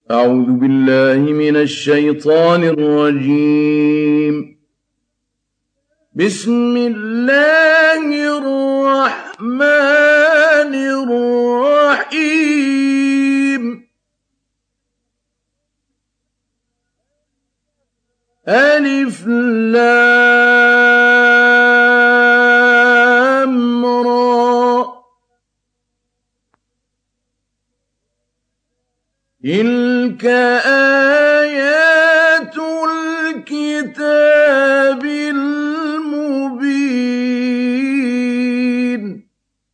أعوذ بالله من الشيطان الرجيم. بسم الله الرحمن الرحيم. ألف لام را. تلك آيات الكتاب المبين.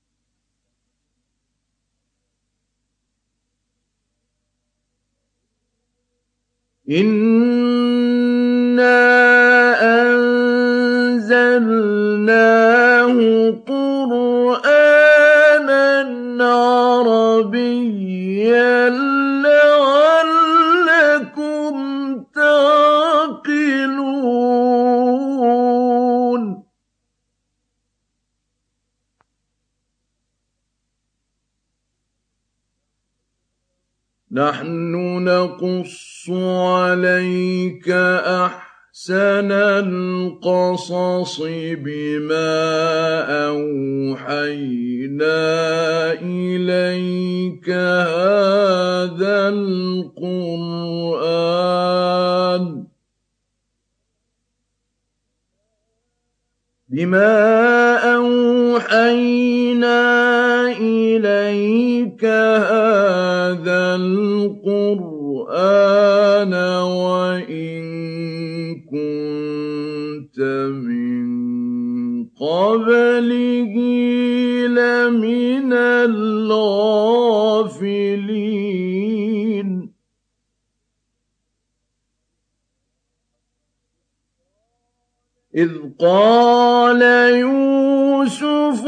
إنا أنزلناه قرآنا عربيا لعلكم تعقلون. نحن نقص عليك أحسن القصص بما أوحينا إليك هذا القرآن وإن كنت من قبله لمن الغافلين. إذ قال يوسف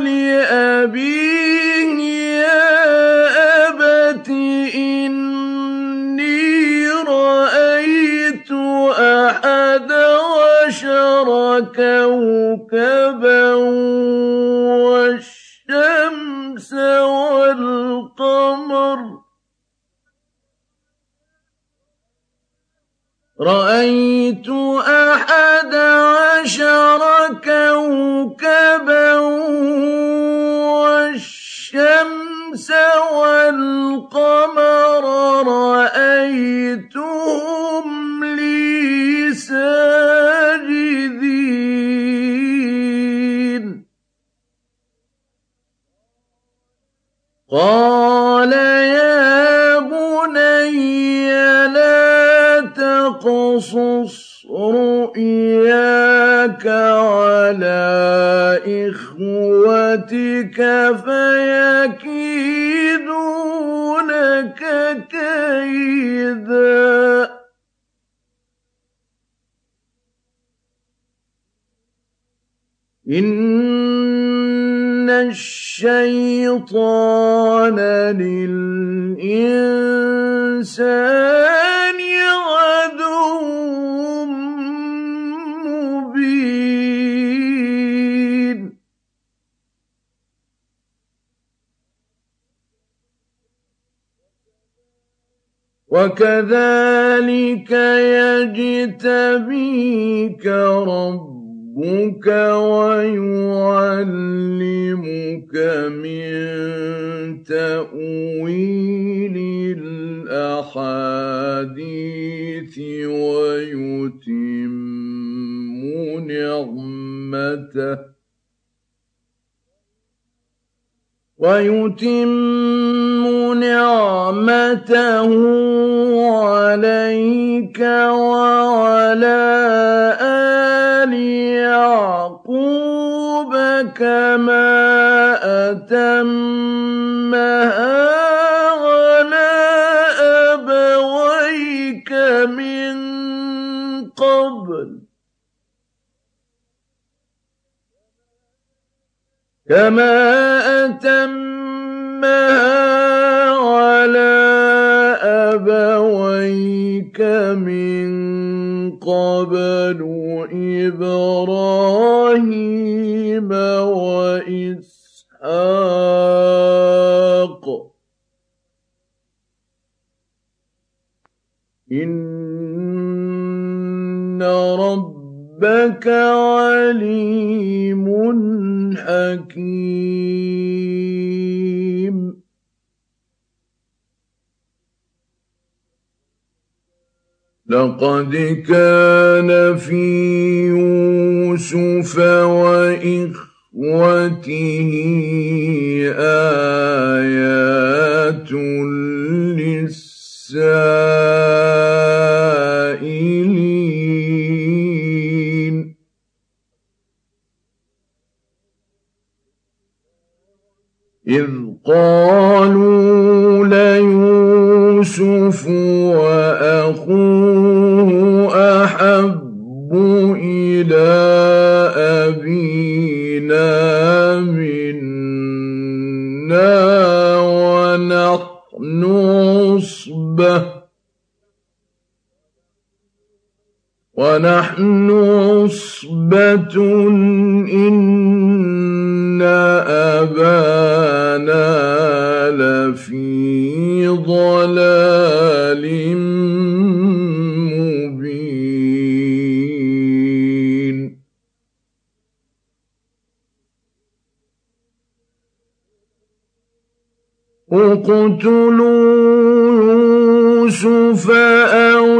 لأبيه يا أبت إني رأيت 11 كوكبا والشمس والقمر. رأيت 11 كوكبا والشمس والقمر رأيتهم لي ساجدين. قال يا بني لا تقصص رؤياك على إخوتك فيكيدوا لك كيدا. إن الشيطان للإنسان عدو مبين. وكذلك يجتبيك ربك ويعلمك من تأويل الأحاديث ويتم نعمته عليك وعلى آل يعقوب كما أتمها على أبويك من قبل إبراهيم وإسحاق. إِنَّ رَبَّكَ عَلِيمٌ حَكِيمٌ لقد كان في يوسف وإخوته آيات للسائلين إذ قالوا ليوسف وأخوه أحب إلى أبينا منا ونحن عصبة إن أبانا لفي ضلال مبين اقتلوا يوسف أو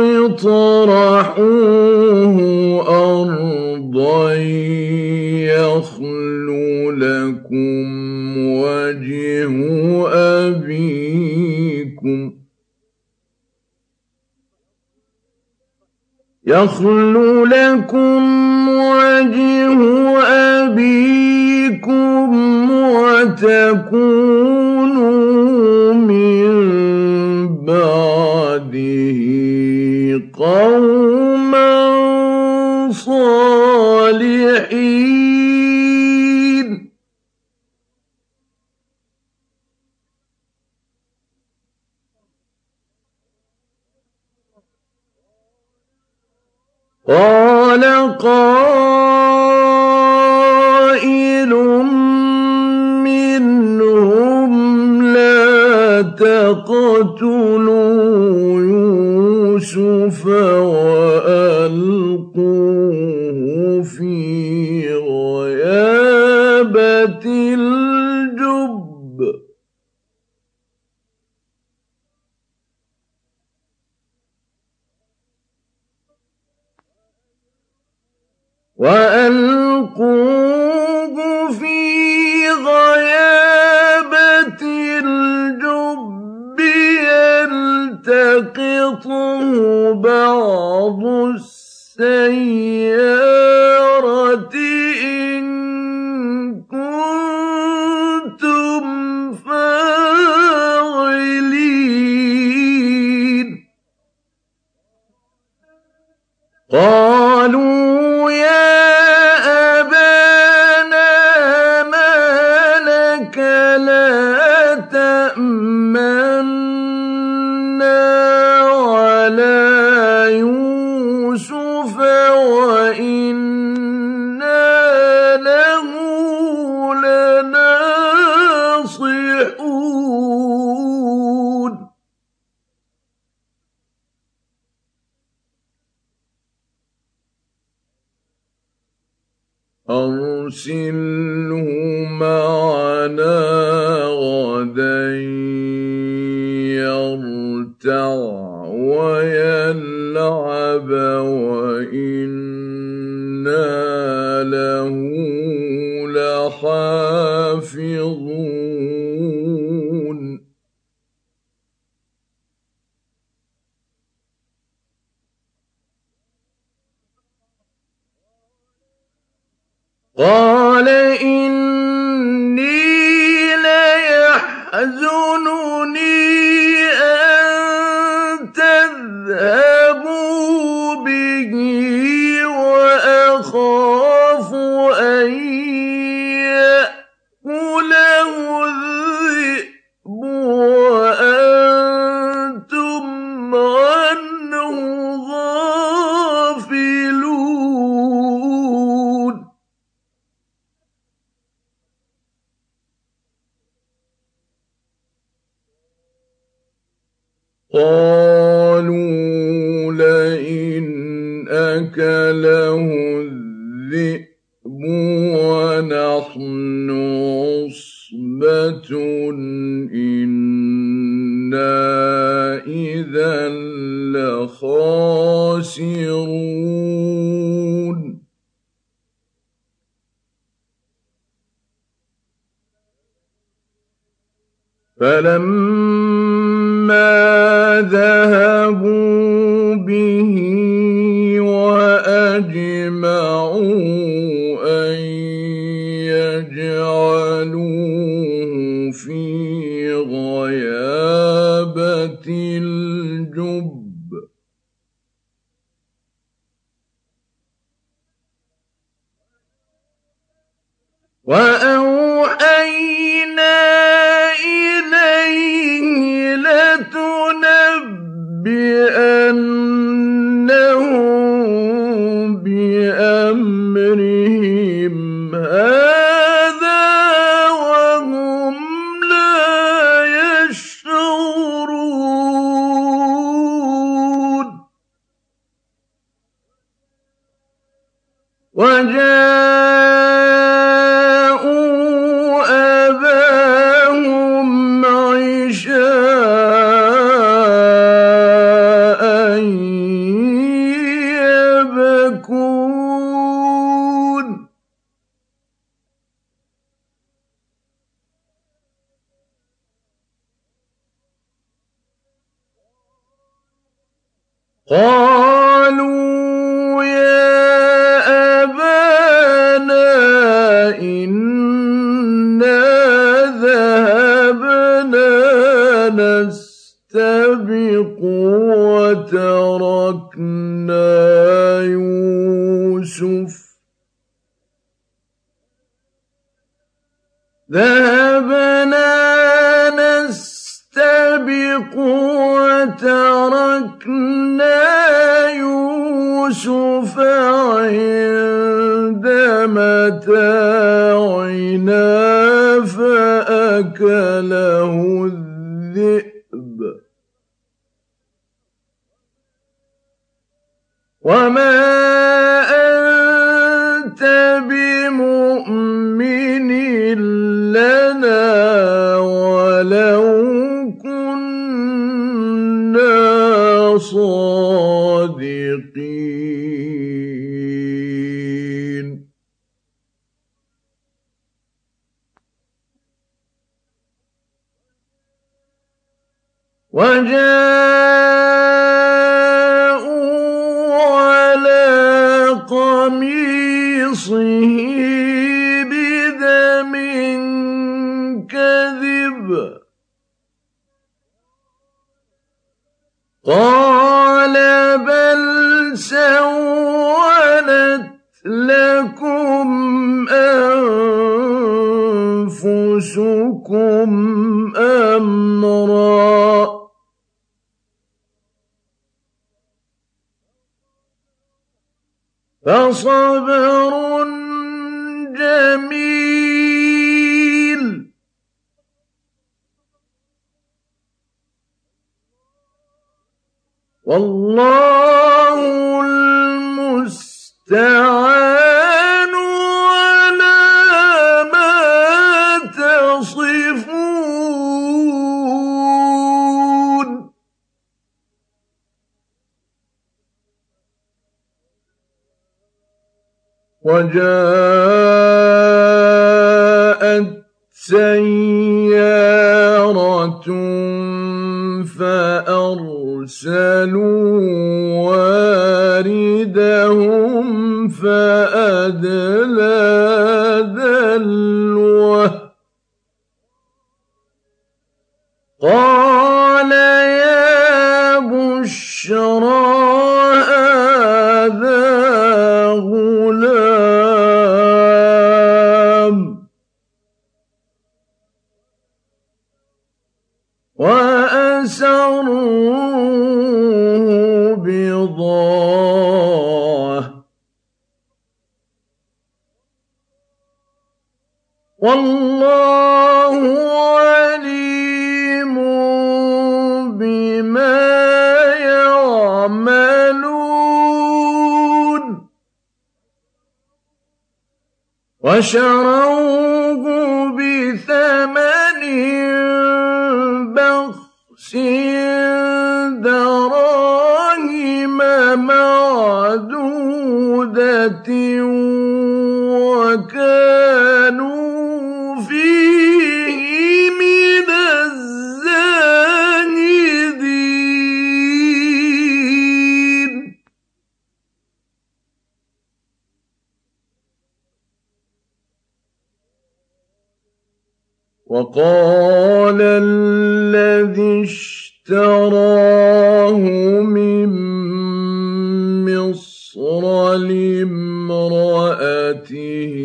اطرحوه أرضا يخل لكم وجه أبيكم وتكونوا من بعده قوما صالحين قال قائل منهم لا تقتلوا يوسف وألقوه في غيابة الجب يلتقطه بعض السيارة إن كنتم فاعلين قالوا يا أبانا ما لك لا تأمنا على يوسف وإنا له لناصحون أرسله معنا غدا يرتع ويلعب وإنا له لحافظون قال إني ليحزنني أن تذهبوا به وأخاف أن يأكله الذئب وأنتم عنه غافلون قالوا إِذًا لَّخَاسِرُونَ فَلَمَّا ذَهَبُوا بِهِ وَأَجْمَعُوا أَن يَجْعَلُوهُ فِي غَيَابَتِ الْجُبِّ وَأَوْحَيْنَا إِلَيْهِ لَتُنَبِّئَنَّهُم بِأَمْرِهِمْ هَٰذَا وَهُمْ لَا يَشْعُرُونَ وَجَاءُوا أَبَاهُمْ عِشَاءً يَبْكُونَ قَالُوا يَا أَبَانَا إِنَّا ذَهَبْنَا نَسْتَبِقُ وَتَرَكْنَا يُوسُفَ عِندَ مَتَاعِنَا فَأَكَلَهُ الذِّئْبُ ۖ وَمَا أَنتَ بِمُؤْمِنٍ لَّنَا وَلَوْ كُنَّا صَادِقِينَ وَجَاءُوا عَلَىٰ قَمِيصِهِ بِدَمٍ كَذِبٍ ۚ قَالَ بَلْ سَوَّلَتْ لَكُمْ أَنفُسُكُمْ أَمْرًا ۖ فَصَبْرٌ جَمِيلٌ ۖ وَاللَّهُ الْمُسْتَعَانُ عَلَىٰ مَا تَصِفُونَ وَجَاءَتْ سَيَّارَةٌ فَأَرْسَلُوا وَارِدَهُمْ فَأَدْلَىٰ دَلْوَهُ ۖ قَالَ يَا بُشْرَىٰ هَٰذَا غُلَامٌ ۚ وَأَسَرُّوهُ بِضَاعَةً ۚ وَاللَّهُ عَلِيمٌ بِمَا يَعْمَلُونَ وَشَرَوْهُ بِثَمَنٍ بَخْسٍ دراهم معدودة وكانوا فيه من الزاهدين. وقال الذي اشتراه من مصر لامرأته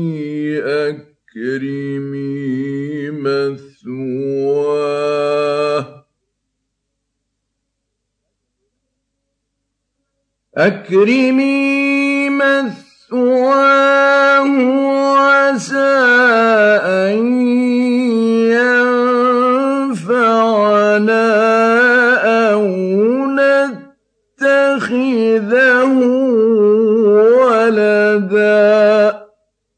أكرمي مثواه عسى أن ينفعنا أو نتخذه ولدا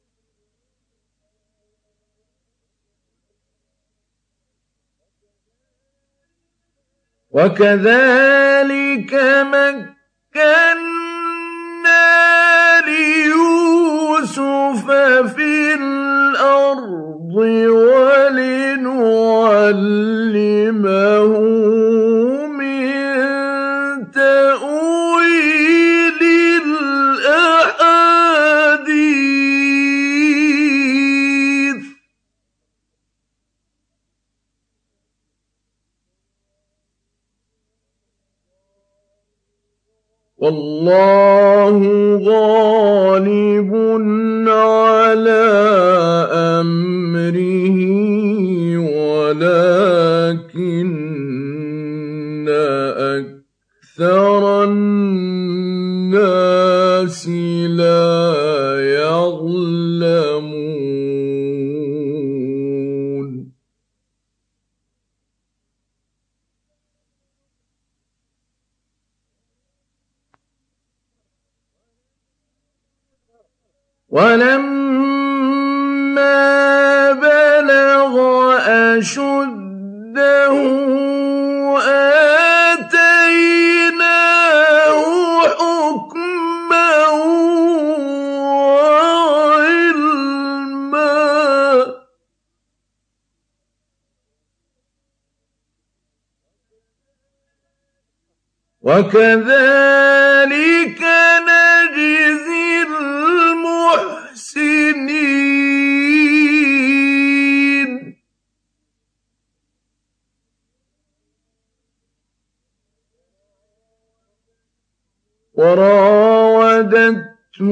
وكذلك مكنا ليوسف في الأرض ولنعلمه من تأويل الأحاديث. والله غالب على أمره ولكن أكثر الناس لا يعلمون. ولما بلغ أشده آتيناه حكما وعلما وكذلك نجزي المحسنين. وراودته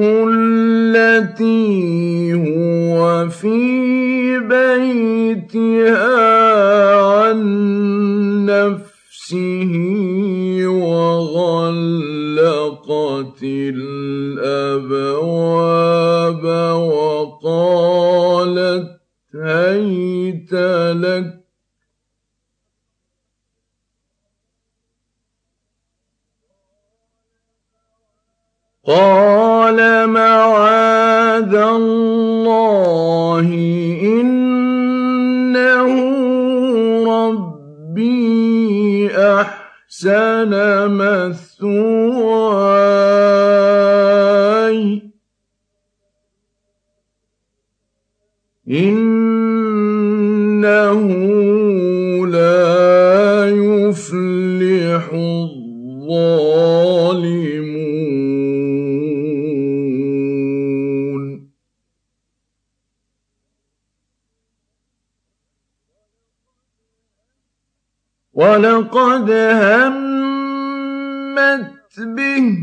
التي هو في بيتها عن نفسه وغلقت الأبواب وقالت هيت لك قال معاذ الله إنه ربي أحسن مثواي إنه لا يفلح الظالمون. ولقد همت به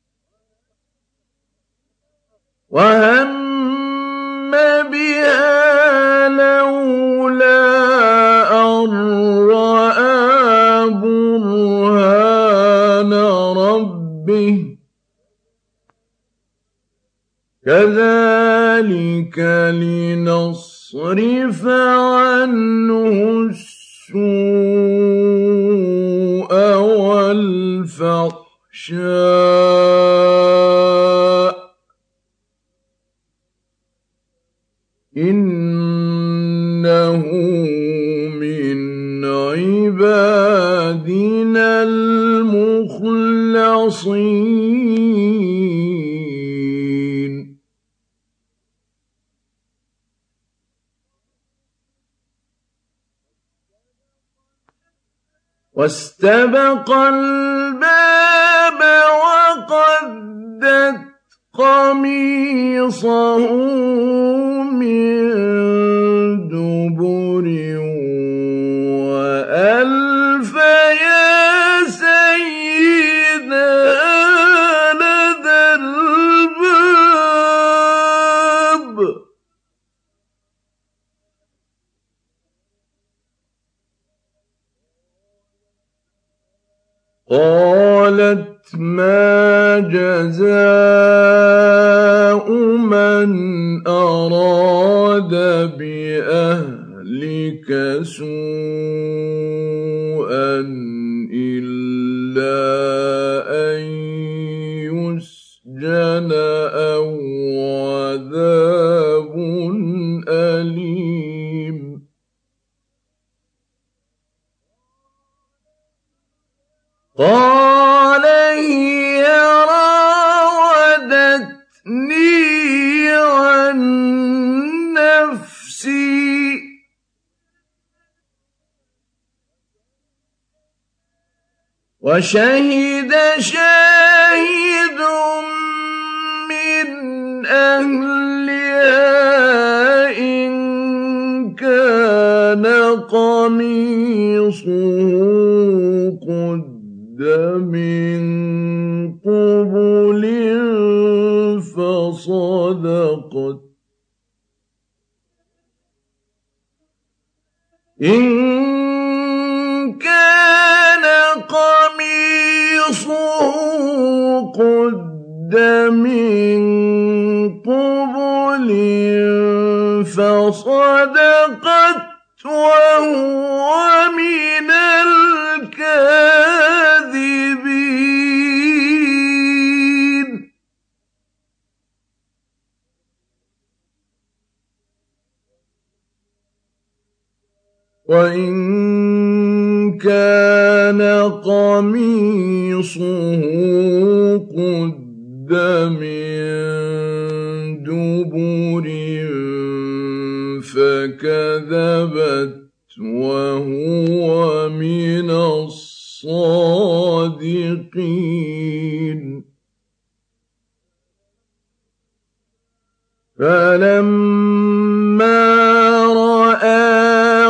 وهم بها لولا أن رأى برهان ربه كذلك لنصرف عنه السوء والفحشاء إنه من عبادنا المخلصين واستبق الباب وقدت قميصه من دبر وألف يا سيدها لدى الباب قالت ما جزاء من أراد بأهلك سوءا إلا أن يسجن أو عذاب أليم قال هي راودتني عن نفسي وشهد شاهد من أهلها إن كان قميصه قد من قبل فصدقت إن كان قميصه قد من قبل فصدقت وهو من الكاذبين وإن كان قميصه قد من دبر فكذبت وهو من الصادقين فلما رأى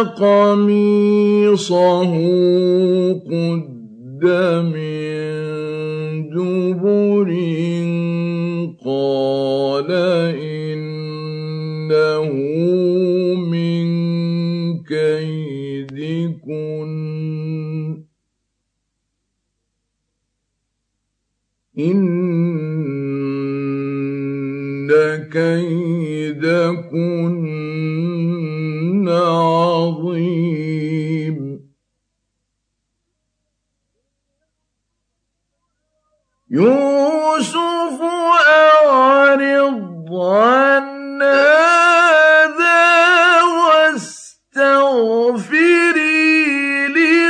قميصه قد من دبر قال إنه من كيدكن إن كيدكن عظيم يوسف أعرض عن هذا واستغفري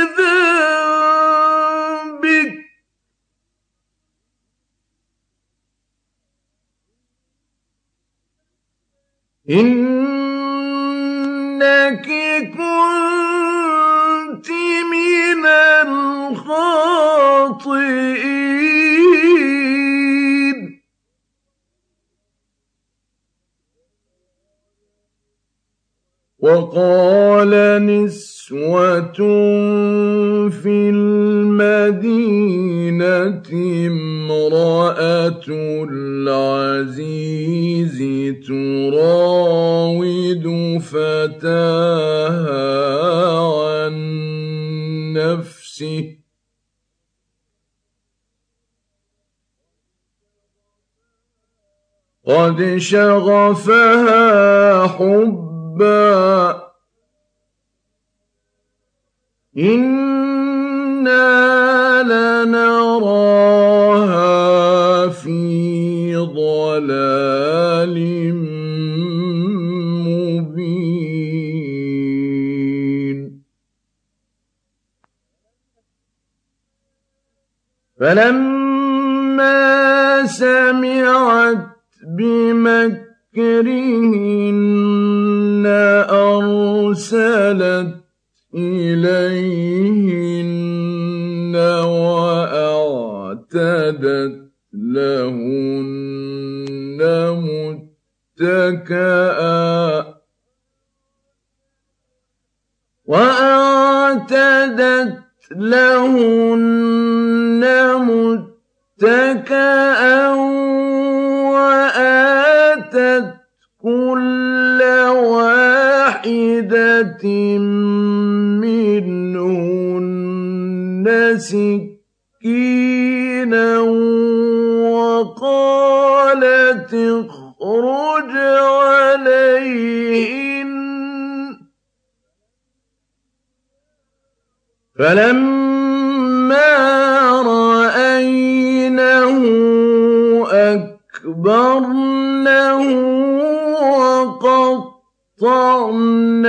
لذنبك إنك كنت من الخاطئين وقال نسوة في المدينة امرأة العزيز تراود فتاها عن نفسه قد شغفها حبا إنا لنراها في ضلال مبين فلما سمعت بمكرهن أرسلت إليهن وأعتدت لهن متكأ وآتت كل واحدة منهن سكينا وقالت اخرج عليهن فلما رأينه أكبرنه وقطعن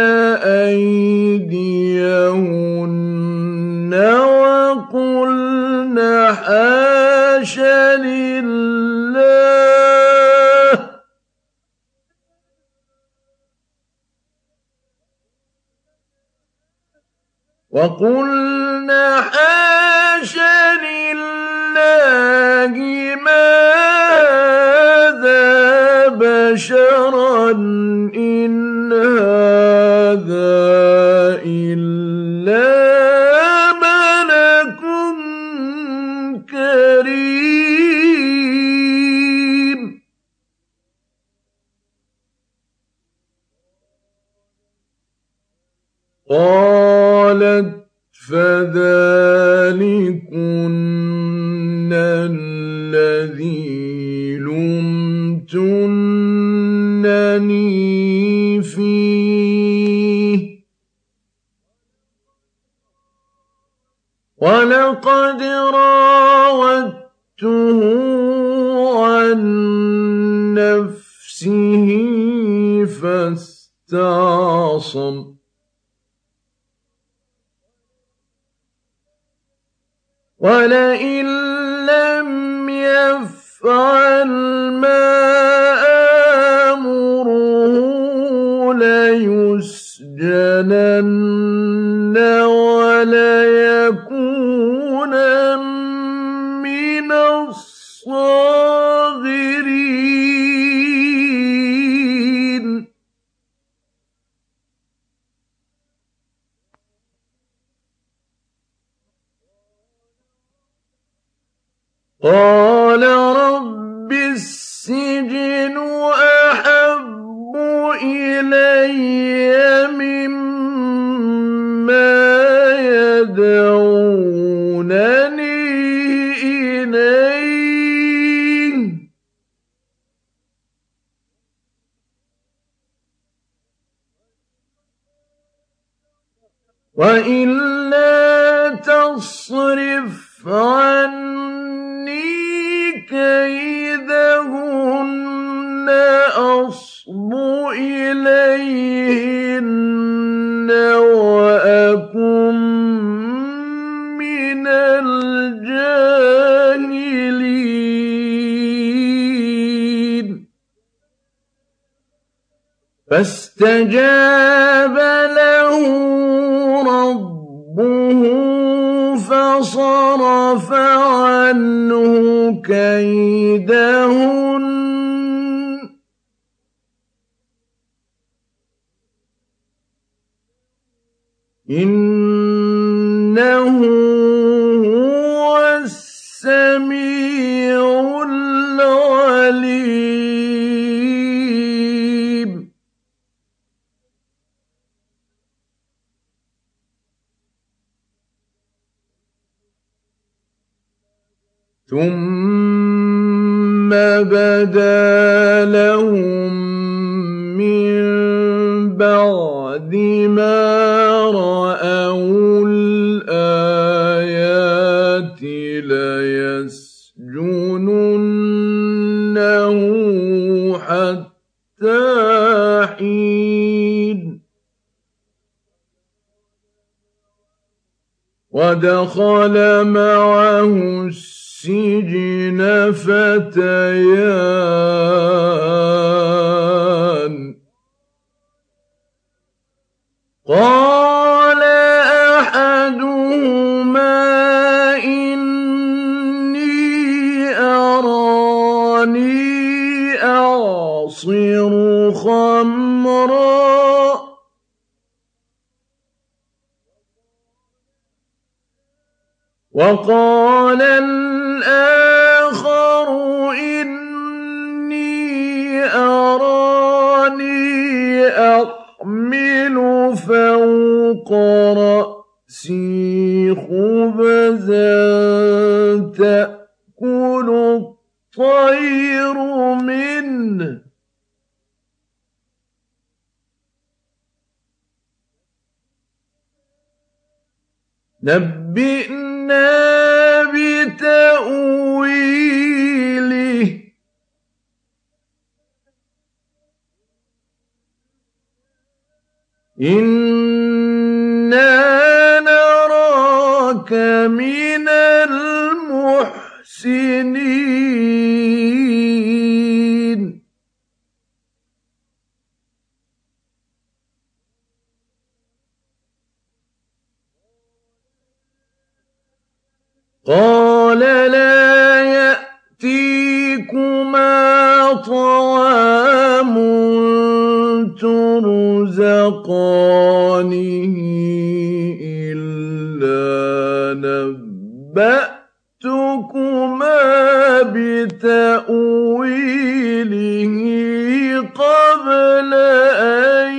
أيديهن وقلن حاش لله ما هذا بشرا إن هذا إلا ملك كريم قالت فذلكن الذي لمتنني فيه ولقد راودته عن نفسه فاستعصم ولئن لم يفعل ما آمره ليسجنن وليكونن من الصاغرين قال رب السجن أحب إلي مما يدعونني إليه وإلا تصرف عني كيدهن أصب إليهن وأكن من الجاهلين فاستجاب له ربه فصرف عنه كيدهن إنه هو السميع العليم ثم بدا لهم من بعد ما رأوا الآيات ليسجننه حتى حين ودخل معه السجن فتيان قال أحدهما إني أراني أعصر خمرا وقال الآخر إني أراني أحمل فوق رأسي خبزا تأكل الطير منه نبئنا بتأويله إنا نراك من المحسنين قال لا يأتيكما طعام ترزقانه إلا نبأتكما بتأويله قبل أن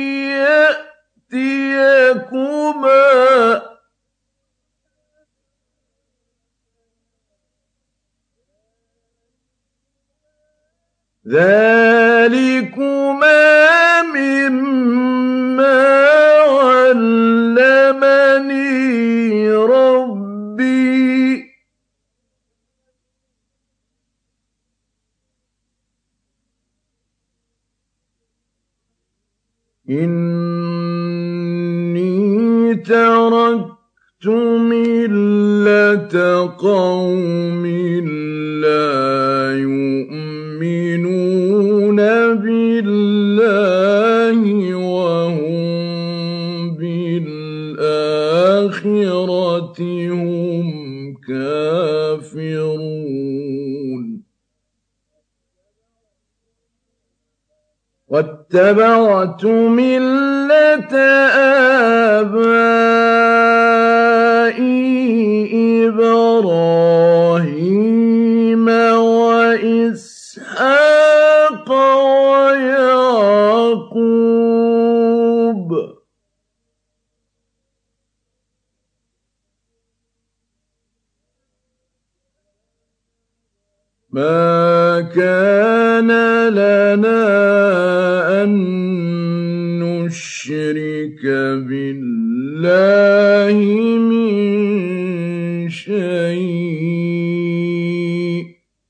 يأتيكما ذلكما مما علمني ربي إني تركت ملة قوم لا يؤمنون بالله وهم بالآخرة هم كافرون واتبعت ملة آبائي إبراهيم وإسحاق ويعقوب ما كان لنا أن نشرك بالله من شيء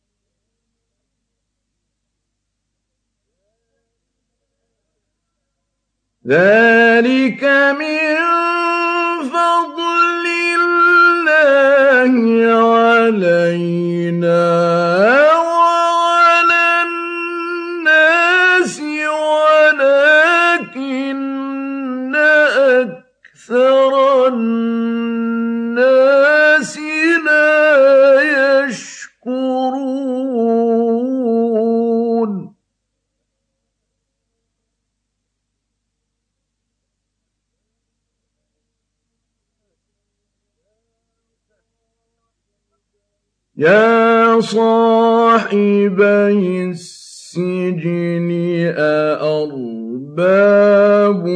ذلك من فضل الله علينا وعلى الناس ولكن أكثر الناس لا يشكرون يا صاحبي السجن أأرباب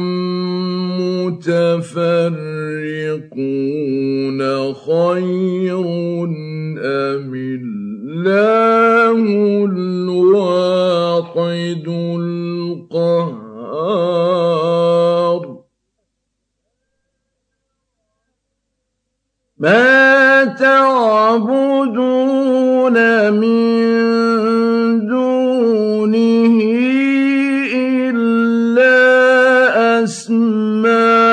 متفرقون خير أم الله الواحد القهار ما تعبدون من دونه إلا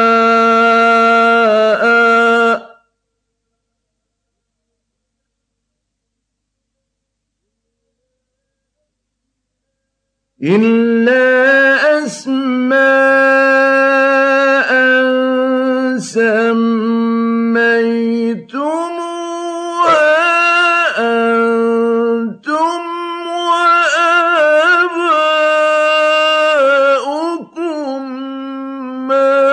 أسماء إلا أسماء سميتموها أنتم وآباؤكم ما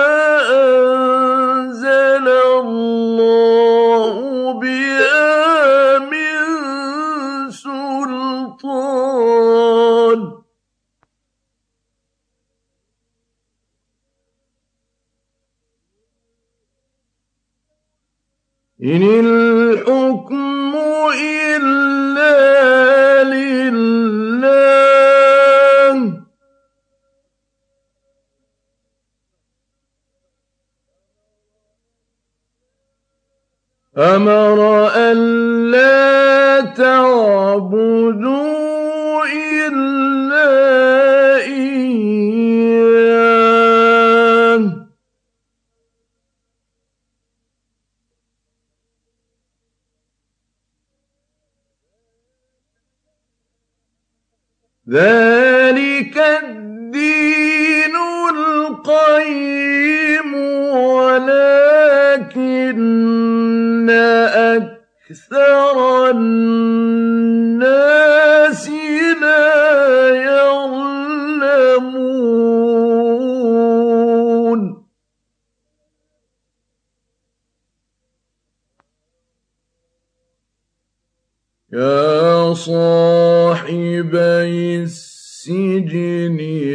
أنزل الله بها من سلطان إن الحكم إلا لله أمر ألا تعبدوا إلا إياه ذلك الدين القيم ولكن أكثر الناس لا يعلمون يا صاحبي السجن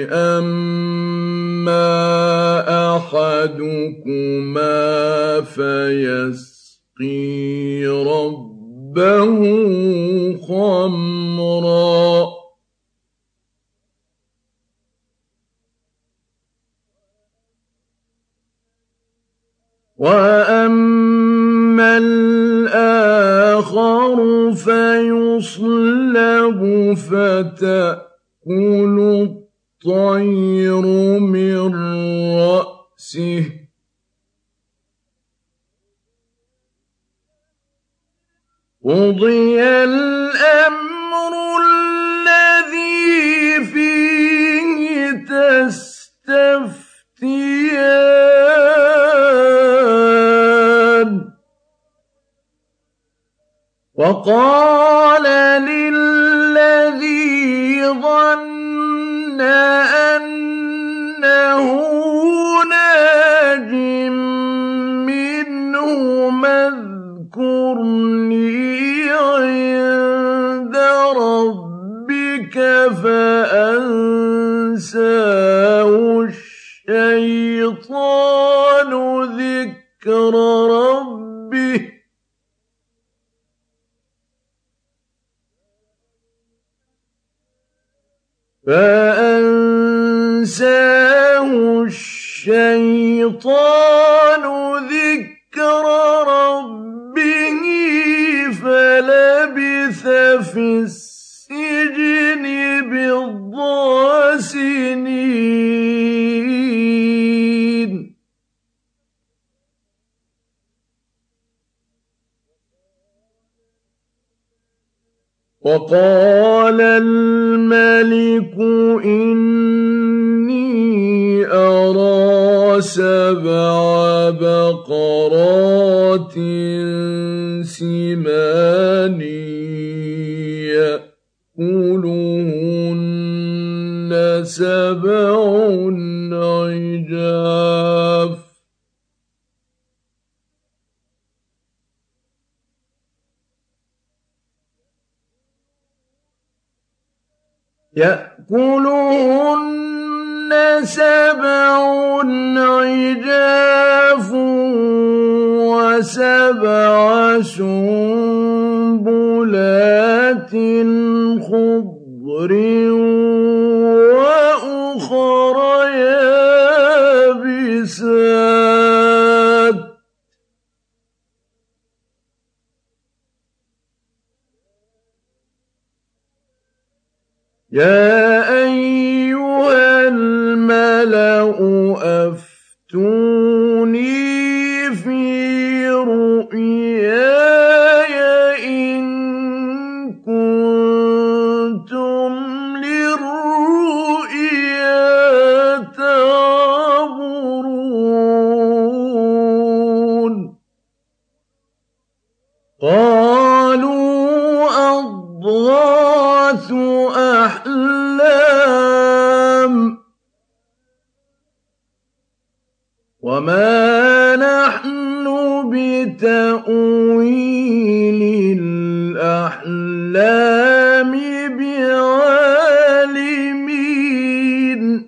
أما أحدكما فيسقي ربه خمرا وأما الآخر فيصلب فتأكل الطير من رأسه قضي الأمر الذي فيه تستفتيان وقال للذي ظن أنه ناج منه اذكرني عند ربك فأنساه الشيطان ذكر ربه فلبث في السجن بضع سنين وقال الملك إني أرى 7 بقرات سمان يأكلهن 7 عجاف يأكلهن 7 عجاف و7 سنبلات خضر وأخر يابسات يا أيها الملأ أفتوني في رؤياي إن كنتم للرؤيا أَضْغَاثُ أَحْلَامٍ وَمَا نَحْنُ بِتَأْوِيلِ الْأَحْلَامِ بِعَالِمِينَ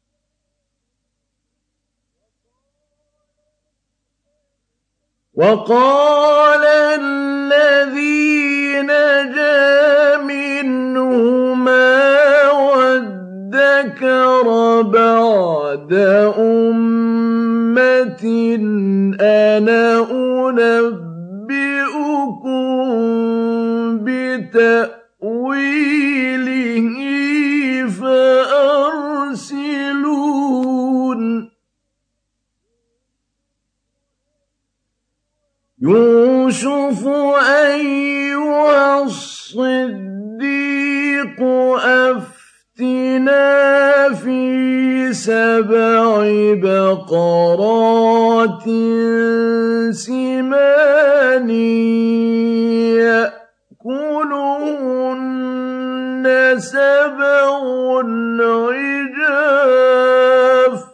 وَقَالَ الَّذِي نَجَا مِنْهُمَا وَادَّكَرَ بَعْدَ أُمَّةٍ أَنَا أُنَبِّئُكُم بِتَأْوِيلِهِ فَأَرْسِلُونِ يُوسُفُ أَيُّهَا الصِّدِّيقُ أَفْتِنَا فِي 7 بَقَرَاتٍ سِمَانٍ يَأْكُلُهُنَّ 7 عِجَافٌ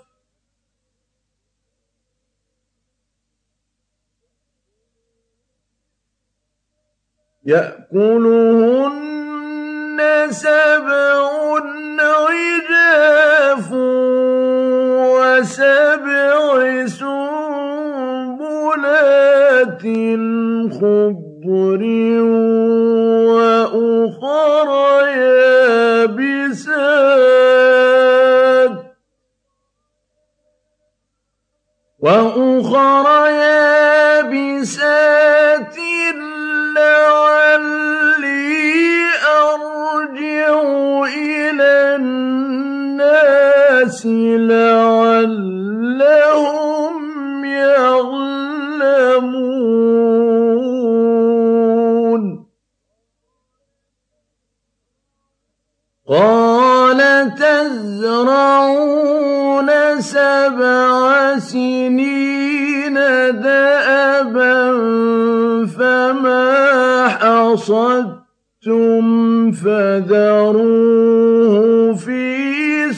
و7 سنبلات خضر وأخر يابسات لعلي أرجع إلى الناس لعلهم يعلمون قال تزرعون 7 سنين دأبا فما حصدتم فذروه في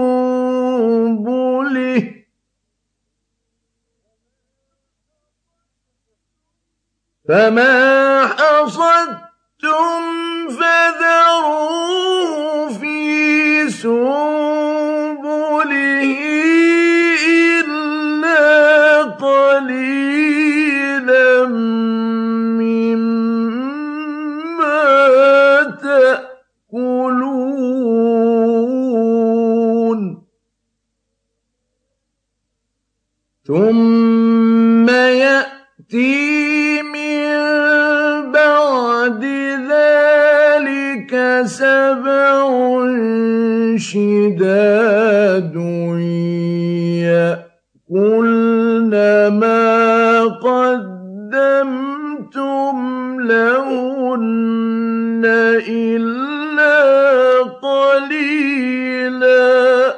سنبله إلا قليلا مما تأكلون ثم يأتي من بعد ذلك 7 شداد يأكلن ما قدمتم لهن إلا قليلا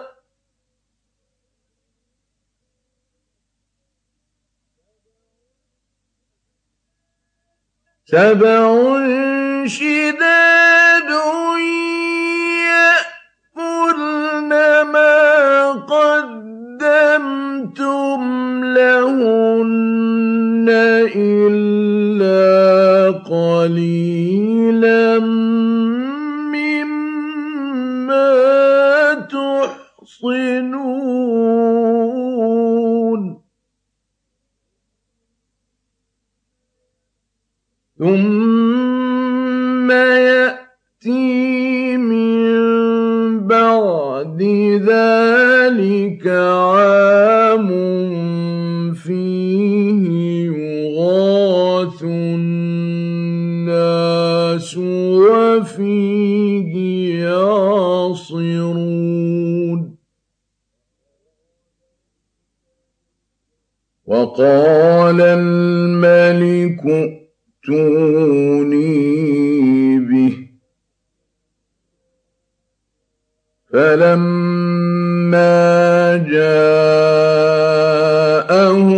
7 شداد يأكلن ما قدمتم لهن إلا قليلا مما تحصنون ثم يأتي من بعد ذلك عام فيه يغاث الناس وفيه يعصرون وقال الملك ائتوني به فلما جاءه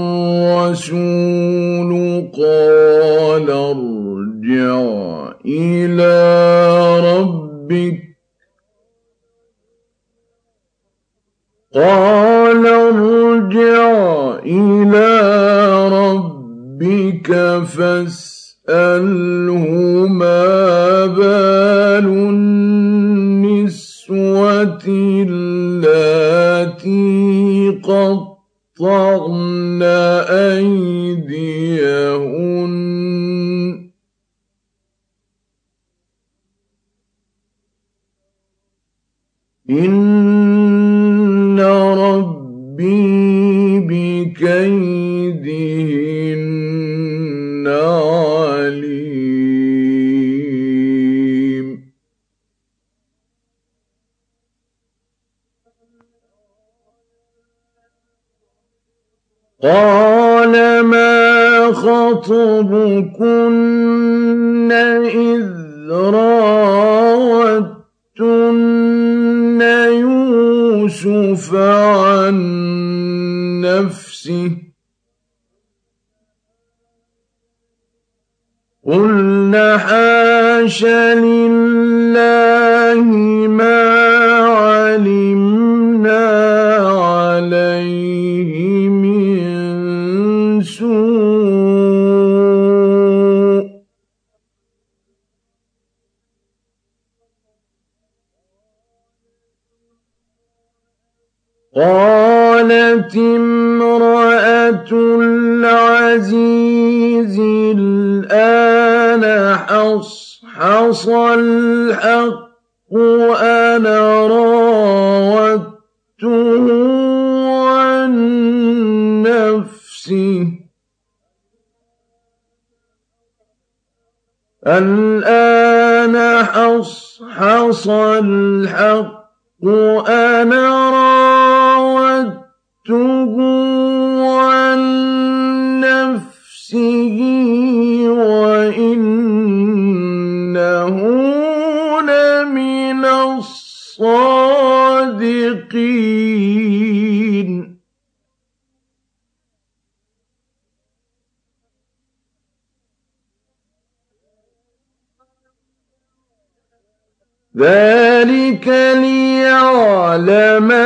الرسول قال ارجع إلى ربك قال ارجع إلى ربك فاسأله ما بال النسوة اللاتي قطعن أيديهن إن ربي بكيدهن عليم قال ما خطبكن إذ راوتن يوسف عن نفسه قلنا حاش لله ما علمنا عليه من سوء قالت امرأة العزيز الآن حصحص الحق أنا راودته عن نفسه الآن حصحص الحق أنا راودته عن نفسه وإنه لمن الصادقين ذلك ليعلم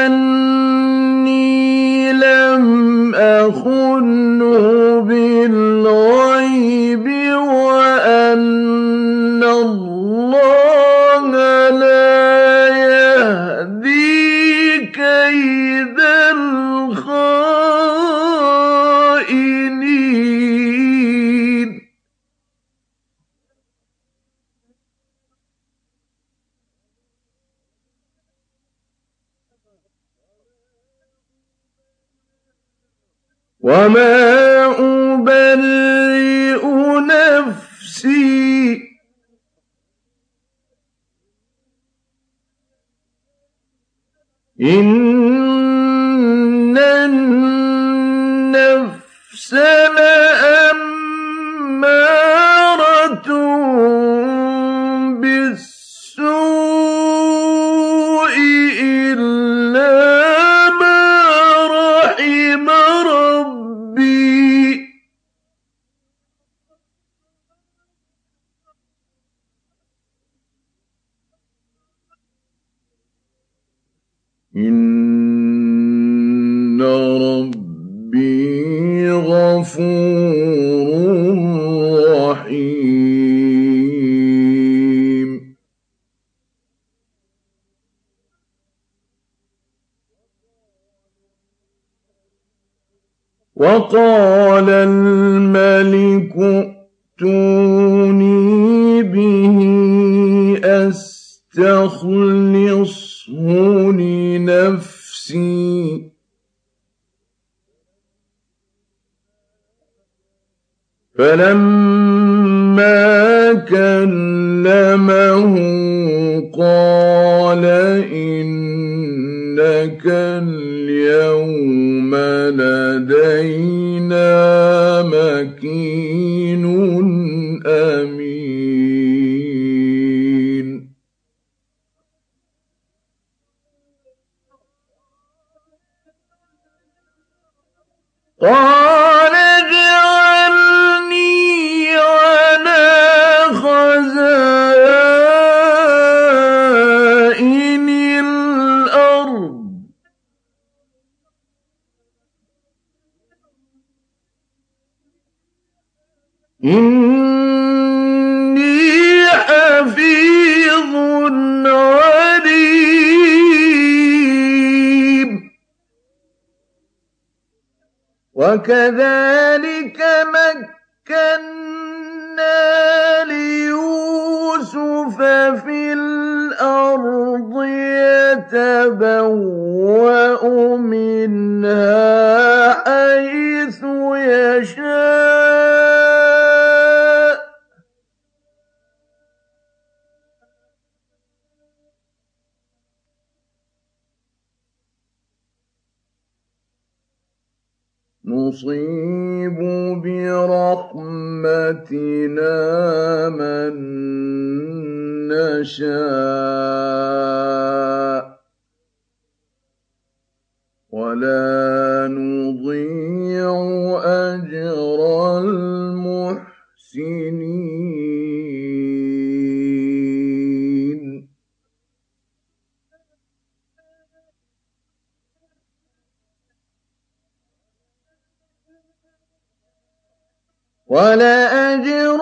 أني لم أخنه بالغيب وأن الله لا يهدي كيد الخائنين وما أبرئ نفسي إن النفس لأمارة بالسوء إلا ما رحم ربي إن ربي غفور رحيم وقال الملك ائتوني به أستخلصه لنفسي فلما كلمه قال إنك اليوم لدينا مكين أمين قال اجعلني على خزائن الأرض إني حفيظ عليم وكذلك مكنا ليوسف في الأرض يتبوأ منها حيث يشاء نصيب برحمتنا من نشاء ولا نضيع أجر المحسنين ولأجر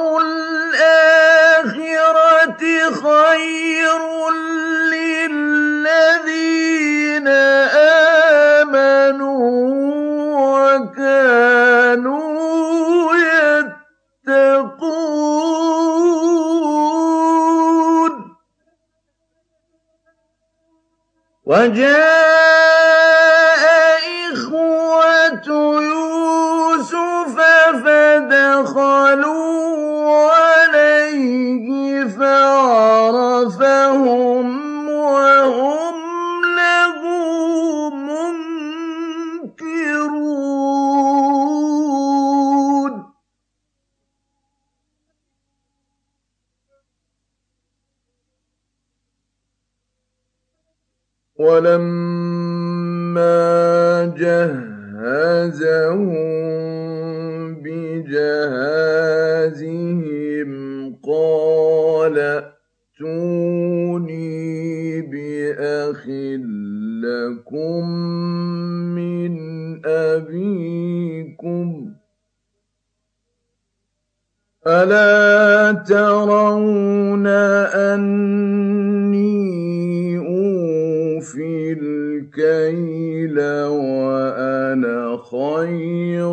الآخرة خير للذين آمنوا وكانوا يتقون وجاء إخوة يوسف فدخلوا عليه فعرفهم وهم له منكرون ولما جهزهم بجهازهم قال ائتوني بأخ لكم من أبيكم ألا ترون أني أوفي الكيل وأنا خير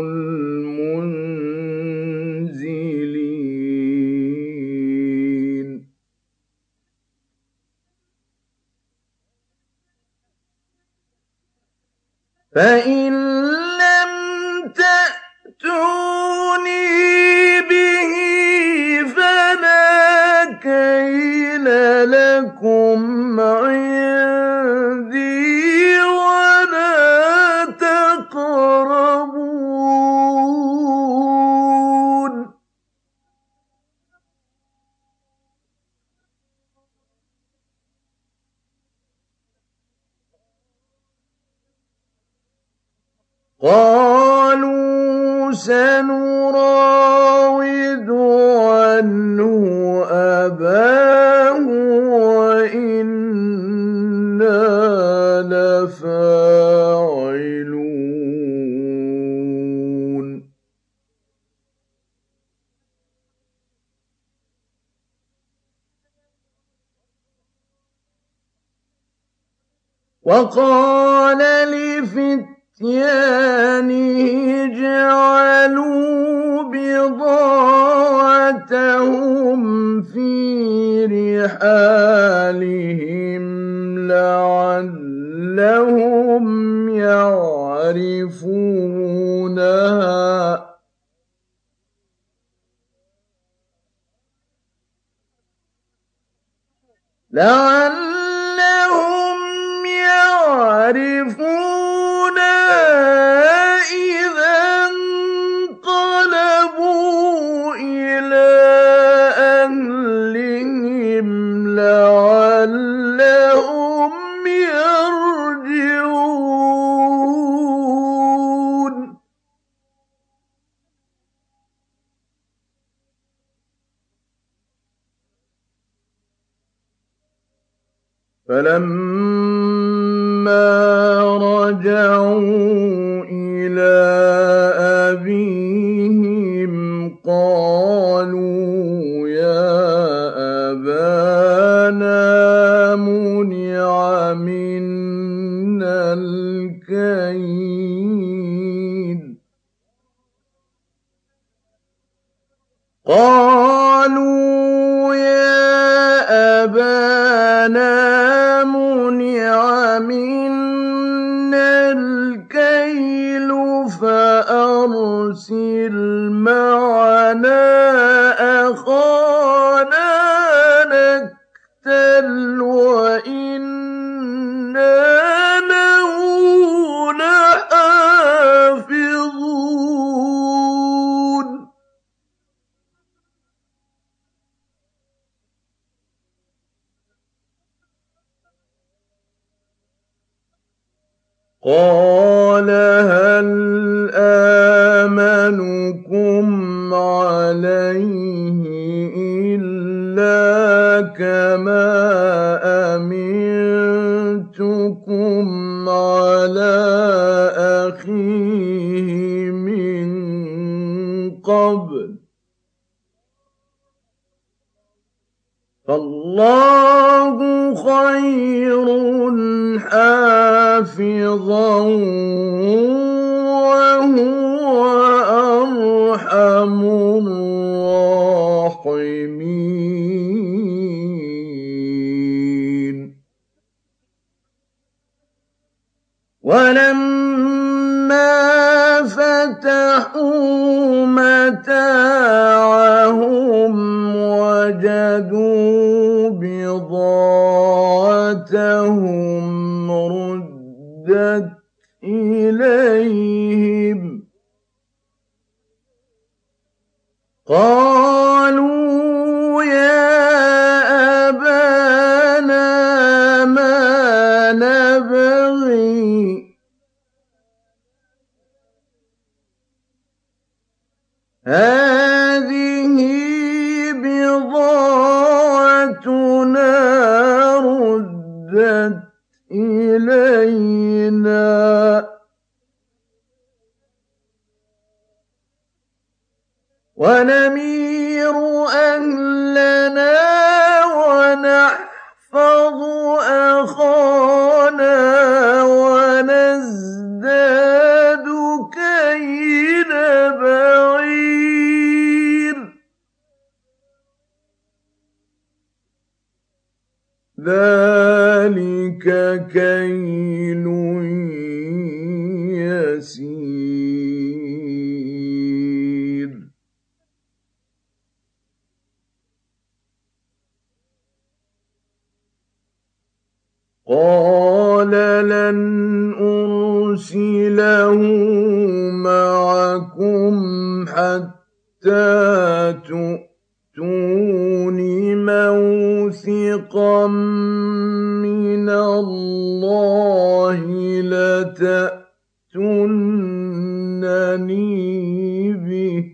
المنزلين فإن لم تأتوني به فلا كيل لكم عندي ولا تقربون قالوا سنراود عنه أباه وإنا لفاعلون وقال لفتيانه اجعلوا بضاعتهم في رحالهم لعلهم يعرفونها إذا انقلبوا إلى أهلهم لعلهم يرجعون فلما رجعوا إلى أبيهم قالوا قال هل آمنكم عليه إلا كما أمنتكم على أخيه من قبل فالله خير حافظا وهو أرحم الراحمين ولما فتحوا متاعهم وجدوا بضاعتهم ردت إليهم قالوا يا أبانا ما نبغي هذه بضاعتنا ردت إلينا ونمير أهلنا ونحفظ أخانا ونزداد كيل بعير ذلك كيل يسير قال لن أرسله معكم حتى تؤتون موثقا من الله لتأتونني به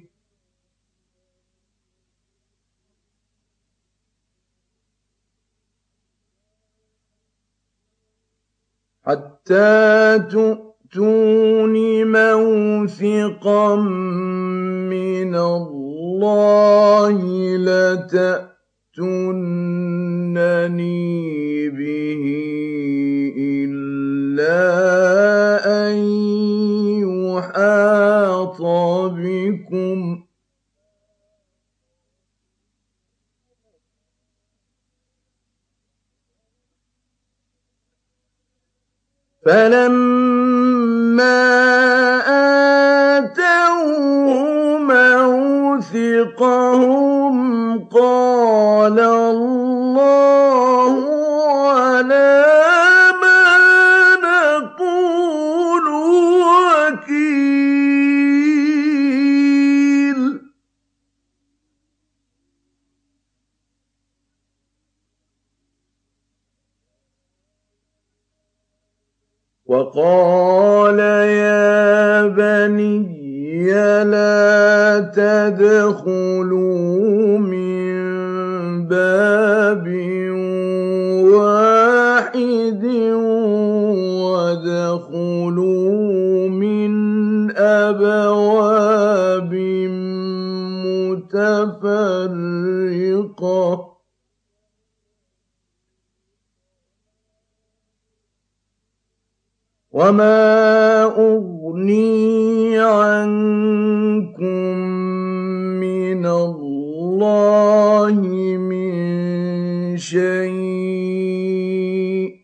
حتى تؤتون موثقا من الله لتأتونني به إلا أن يحاط بكم فلما آتوه موثقهم قال الله على ما نقول وكيل وقال يا بني لا تدخلوا من باب واحد وادخلوا من أبواب متفرقة وما أغني عنكم من الله من شيء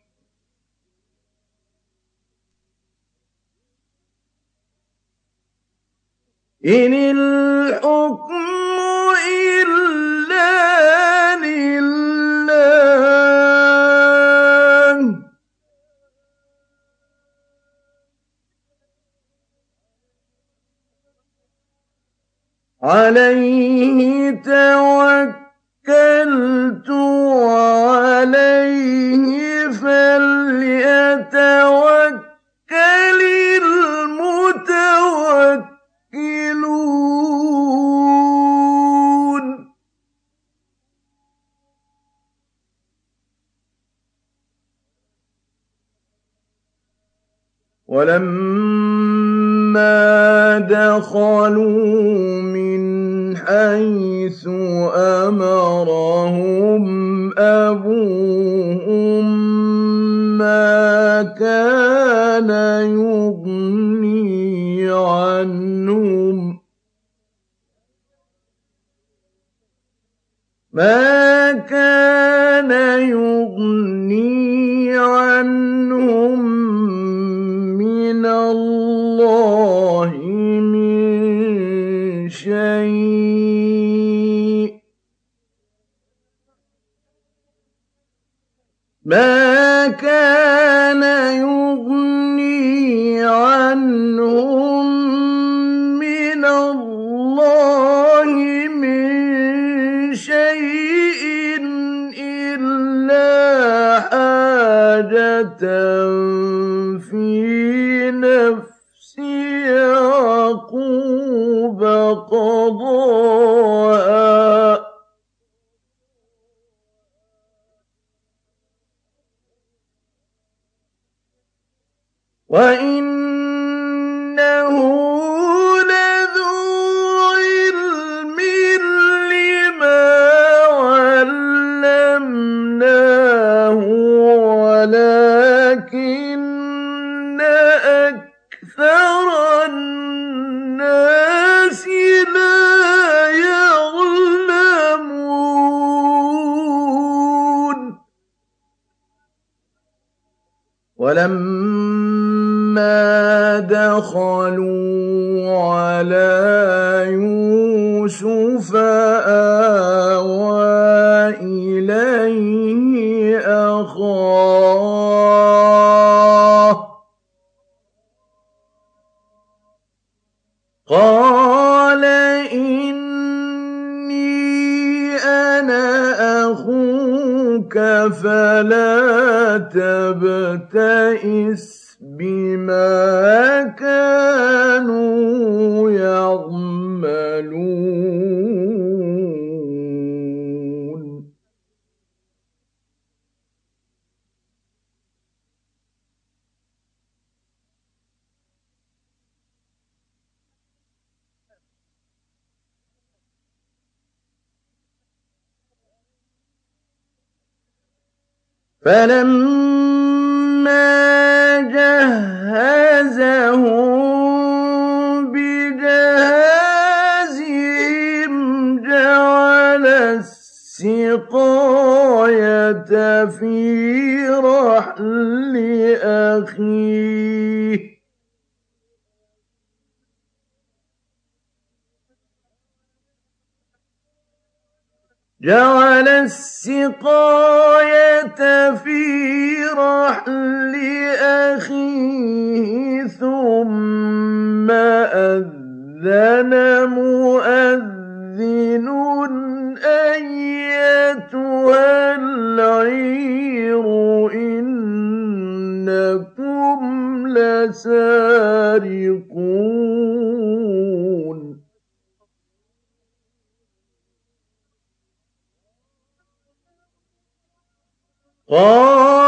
إن الحكم إلا لله عليه توكلت وعليه فليتوكل وَلَمَّا دَخَلُوا مِنْ حَيْثُ أَمَرَهُمْ أَبُوهُم مَّا كَانَ يُغْنِي عَنْهُم مِّنَ اللَّهِ مِن شَيْءٍ إِلَّا حَاجَةً فِي نَفْسِ يَعْقُوبَ قَضَاهَا ۚ وَإِنَّهُ لَذُو عِلْمٍ لِّمَا عَلَّمْنَاهُ وَلَٰكِنَّ أَكْثَرَ النَّاسِ لَا يَعْلَمُونَ وَلَمَّا دَخَلُوا عَلَىٰ يُوسُفَ آوَىٰ إِلَيْهِ أَخَاهُ قَالَ إِنِّي أَنَا أَخُوكَ فَلَا تَبْتَئِسْ بِمَا كَانُوا يَعْمَلُونَ فَلَمَّا جَهَّزَهُم بِجَهَازِهِمْ جَعَلَ السِّقَايَةَ فِي رَحْلِ أَخِيهِ ثُمَّ أَذَّنَ مُؤَذِّنٌ أَيَّتُهَا الْعِيرُ إِنَّكُمْ لَسَارِقُونَ قَالَ